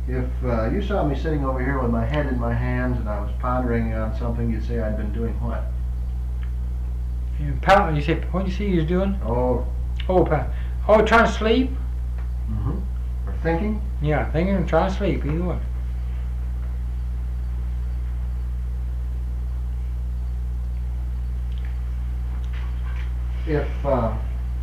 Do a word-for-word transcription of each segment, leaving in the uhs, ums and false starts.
If uh, you saw me sitting over here with my head in my hands and I was pondering on something, you'd say I'd been doing what? You, pound, you said, what did you say you was doing? Oh. Oh, oh, trying to sleep? Mm-hmm. Or thinking? Yeah, thinking and trying to sleep, either one. If uh,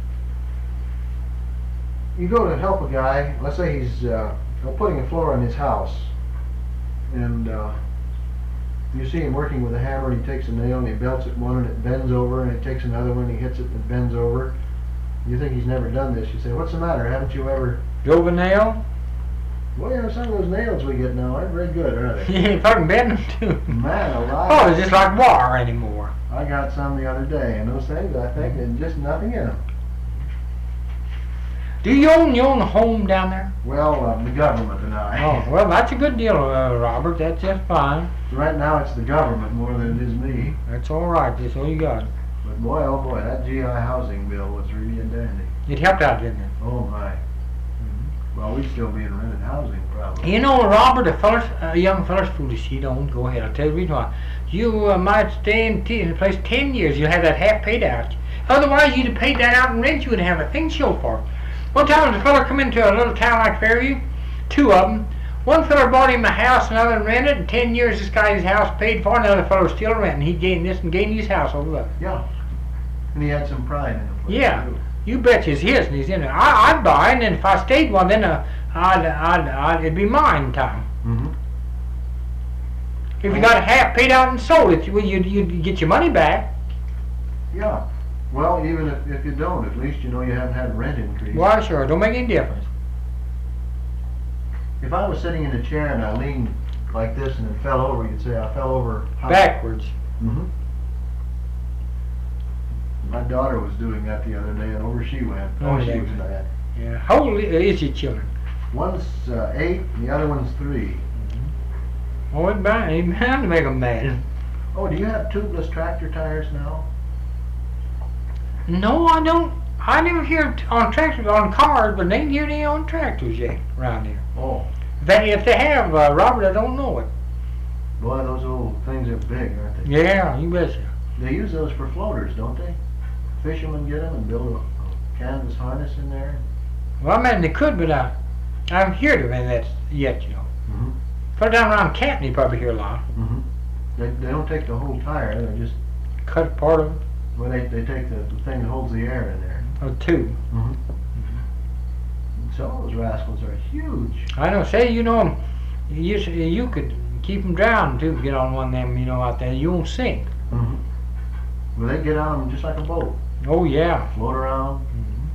you go to help a guy, let's say he's uh, putting a floor in his house, and uh, you see him working with a hammer, he takes a nail and he belts at one and it bends over, and he takes another one, he hits it and it bends over. You think he's never done this. You say, what's the matter? Haven't you ever... Drove a nail? Well, you know, some of those nails we get now aren't very good, are they? Yeah, fucking bend them too. Man alive. Oh, it's just like water anymore. I got some the other day, and those things, I think, there's just nothing in them. Do you own your own home down there? Well, uh, the government and I. Oh, well, that's a good deal, uh, Robert. That's just fine. Right now it's the government more than it is me. That's all right. That's all you got. But boy, oh boy, that G I housing bill was really a dandy. It helped out, didn't it? Oh my. Mm-hmm. Well, we'd still be in rented housing probably. You know, Robert, a fella's, a young fella's foolish. He don't. Go ahead. I'll tell you the reason why. You uh, might stay in, t in the place ten years. You'll have that half paid out. Otherwise, you'd have paid that out in rent. You would have a thing show for it. One time, a fella come into a little town like Fairview. Two of them. One fella bought him a house, another rented. In ten years, this guy's house paid for. Another fella was still renting. He gained this and gained his house over there. Yeah. And he had some pride in the place. Yeah. Too. You bet it's his, and he's in it. I, I'd buy, and then if I stayed one, then uh, I'd, I'd, I'd, it'd be mine time. Mm-hmm. If you got half paid out and sold it, well, you'd, you'd get your money back. Yeah. Well, even if, if you don't, at least you know you haven't had a rent increase. Why, sure, it don't make any difference. If I was sitting in a chair and I leaned like this and it fell over, you'd say I fell over how? Backwards. Mm-hmm. My daughter was doing that the other day, and over she went. Oh, Oh, she yeah. was bad. Yeah. How old is your children? One's uh, eight, and the other one's three. Oh, it's bound, it's bound to make them mad. Oh, do you have tubeless tractor tires now? No, I don't. I never hear t on tractors, on cars, but they ain't hear any on tractors yet around here. Oh. They, if they have, uh, Robert, I don't know it. Boy, those old things are big, aren't they? Yeah, you betcha. They use those for floaters, don't they? Fishermen get them and build a, a canvas harness in there. Well, I mean, they could, but I, I haven't heard of any of that yet, you know. Mm-hmm. Put it down around Canton, you probably hear a lot. Mm-hmm. They, they don't take the whole tire, they just, Cut part of it, well, they, they take the, the thing that holds the air in there. or two. Mm-hmm. Some of those rascals are huge. I know. Say, you know, you you could keep them drowned too. Get on one of them, you know, out there. You won't sink. Mm-hmm. Well, they get on them just like a boat. Oh yeah. Float around. Mm-hmm.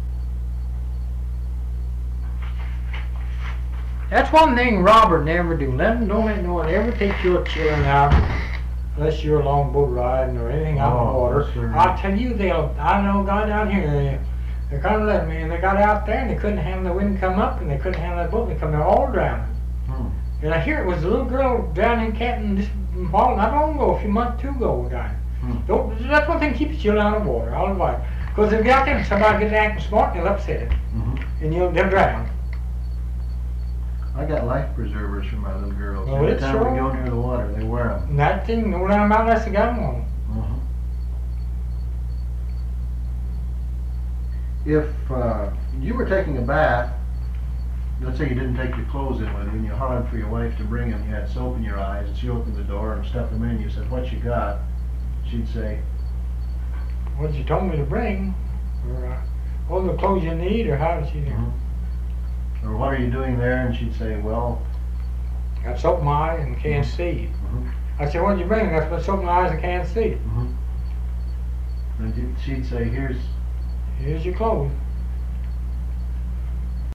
That's one thing Robert never do. Let him don't let no one ever take your children out unless you're along boat riding or anything out on the Oh, water. yes, sir. I'll tell you, they'll. I know a guy down here. They kind of let me, and they got out there, and they couldn't handle the wind come up, and they couldn't handle the boat. They come there all drowning. Hmm. And I hear it was a little girl down in Canton just falling not long ago, a few months, two ago, guy. Hmm. Don't, that's one thing, keep your children out of the water, all the way. Because if you're out there and somebody gets acting smart, they'll upset it. Mm-hmm. And you'll, they'll drown. I got life preservers for my little girls. Oh, Every it's time sure? we go near the water, they wear them. And that thing, no down about unless they got them on. Mm-hmm. If uh, you were taking a bath, let's say you didn't take your clothes in with you, and you hollered for your wife to bring them, you had soap in your eyes, and she opened the door and stuffed them in, you said, "What you got?" She'd say, What you told me to bring, or uh, all the clothes you need, or how did she do? mm-hmm. Or "What are you doing there?" And she'd say, "Well..." Got soap in my eyes and can't see. Mm-hmm. I said, what did you bring? That's got soap in my eyes and can't see. Mm-hmm. And she'd say, "Here's..." Here's your clothes.